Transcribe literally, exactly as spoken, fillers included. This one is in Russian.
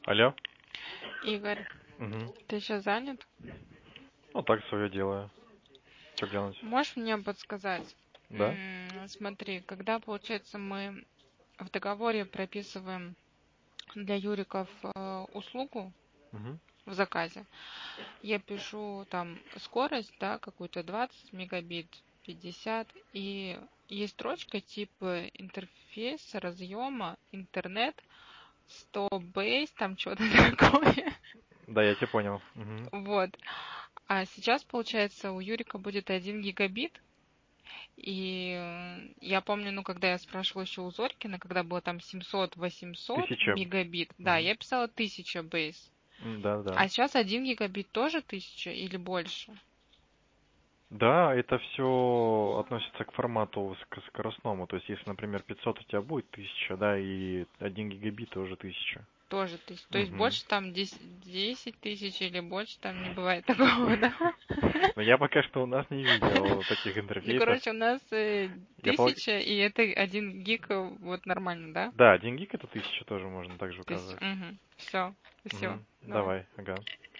Алло? Игорь, Угу. ты сейчас занят? Ну, так свое делаю. Что глянуть? Можешь мне подсказать? Да? М, Смотри, когда, получается, мы в договоре прописываем для Юриков э, услугу Угу. в заказе, я пишу там скорость, да, какую-то двадцать мегабит, пятьдесят, и есть строчка типа интерфейс разъема, интернет, сто бейс, там что-то такое. Да, я тебя понял. Угу. Вот. А сейчас, получается, у Юрика будет один гигабит. И э, я помню, ну, когда я спрашивала еще у Зорькина, когда было там семьсот-восемьсот Тысяча. мегабит, да, Угу. я писала тысяча бейс. Да, да. А сейчас один гигабит тоже тысяча или больше? Да, это все относится к формату высоко- скоростному. То есть, если, например, пятьсот у тебя будет тысяча, да, и один гигабит уже тысяча. Тоже тысяча. То есть Угу. больше там десять, десять тысяч или больше там не бывает такого, да? Но я пока что у нас не видел таких Ну, интерфейсов. короче, у нас э, Я пол... тысяча, и это один гиг, э, вот нормально, да? Да, один гиг это тысяча тоже можно также Тысяча. указывать. Угу. Все, спасибо. Угу. Давай. Давай, ага.